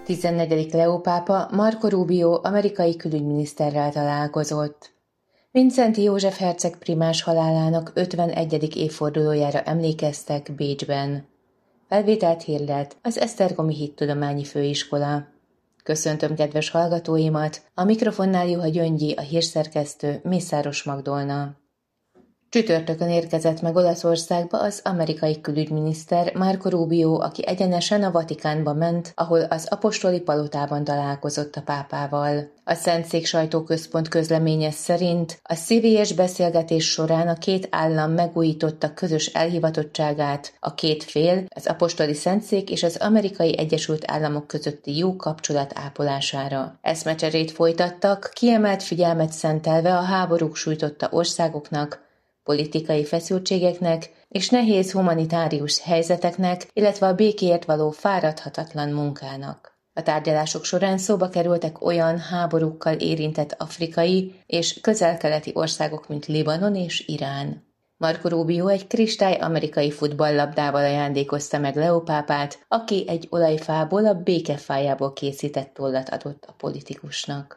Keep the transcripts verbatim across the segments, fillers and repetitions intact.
tizennegyedik Leó pápa Marco Rubio amerikai külügyminiszterrel találkozott. Vincenti József herceg primás halálának ötvenegyedik évfordulójára emlékeztek Bécsben. Felvételt hirdet az Esztergomi Hittudományi Főiskola. Köszöntöm kedves hallgatóimat, a mikrofonnál Juha Gyöngyi, a hírszerkesztő Mészáros Magdolna. Csütörtökön érkezett meg Olaszországba az amerikai külügyminiszter Marco Rubio, aki egyenesen a Vatikánba ment, ahol az apostoli palotában találkozott a pápával. A Szentszék sajtóközpont közleménye szerint a szívélyes beszélgetés során a két állam megújította közös elhivatottságát, a két fél, az apostoli Szentszék és az Amerikai Egyesült Államok közötti jó kapcsolat ápolására. Eszmecserét folytattak, kiemelt figyelmet szentelve a háborúk sújtotta országoknak, politikai feszültségeknek és nehéz humanitárius helyzeteknek, illetve a békéért való fáradhatatlan munkának. A tárgyalások során szóba kerültek olyan háborúkkal érintett afrikai és közel-keleti országok, mint Libanon és Irán. Marco Rubio egy kristály amerikai futballlabdával ajándékozta meg Leó pápát, aki egy olajfából, a békefájából készített tollat adott a politikusnak.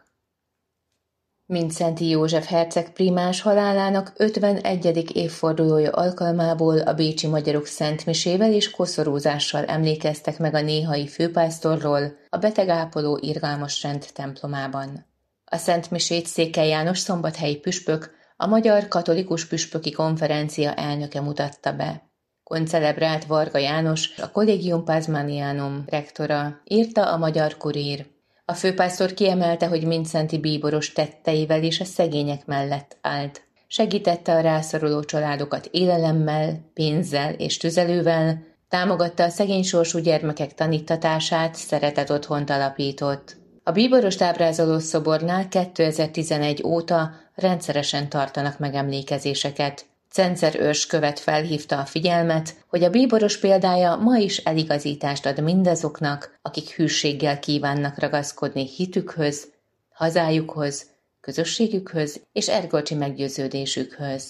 Vincenti József herceg primás halálának ötvenegyedik évfordulója alkalmából a bécsi magyarok szentmisével és koszorúzással emlékeztek meg a néhai főpásztorról a betegápoló irgalmas rend templomában. A szentmisét Székely János szombathelyi püspök, a Magyar Katolikus Püspöki Konferencia elnöke mutatta be. Koncelebrált Varga János, a Collegium Pazmanianum rektora, írta a Magyar Kurír. A főpásztor kiemelte, hogy Vincenti bíboros tetteivel és a szegények mellett állt. Segítette a rászoruló családokat élelemmel, pénzzel és tüzelővel, támogatta a szegény sorsú gyermekek tanítatását, szeretett otthont alapított. A bíborost ábrázoló szobornál kétezer-tizenegy óta rendszeresen tartanak megemlékezéseket. Cenzer őrskövet felhívta a figyelmet, hogy a bíboros példája ma is eligazítást ad mindazoknak, akik hűséggel kívánnak ragaszkodni hitükhöz, hazájukhoz, közösségükhöz és erkölcsi meggyőződésükhöz.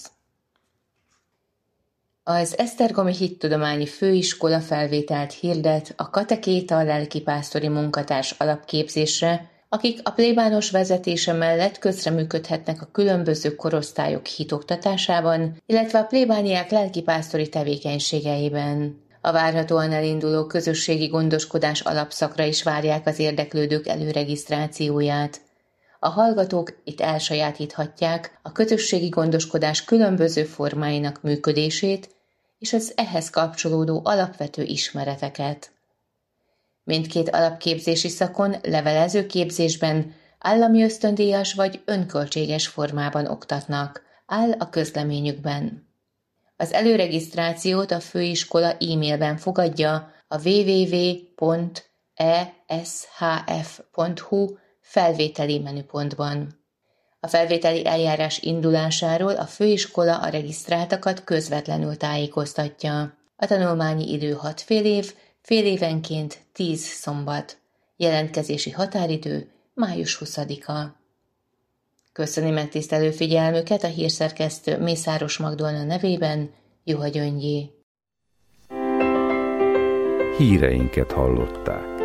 Az Esztergomi Hittudományi Főiskola felvételt hirdet a katekéta lelkipásztori munkatárs alapképzésre, akik a plébános vezetése mellett közreműködhetnek a különböző korosztályok hitoktatásában, illetve a plébániák lelkipásztori tevékenységeiben. A várhatóan elinduló közösségi gondoskodás alapszakra is várják az érdeklődők előregisztrációját. A hallgatók itt elsajátíthatják a közösségi gondoskodás különböző formáinak működését és az ehhez kapcsolódó alapvető ismereteket. Mindkét alapképzési szakon levelező képzésben állami ösztöndíjas vagy önköltséges formában oktatnak, áll a közleményükben. Az előregisztrációt a főiskola e-mailben fogadja a double-u double-u double-u pont e s h f pont h u felvételi menüpontban. A felvételi eljárás indulásáról a főiskola a regisztráltakat közvetlenül tájékoztatja. A tanulmányi idő hat fél év, fél évenként tíz szombat. Jelentkezési határidő május huszadika. Köszöni megtisztelő figyelmüket a hírszerkesztő Mészáros Magdolna nevében, Juha Gyöngyi. Híreinket hallották.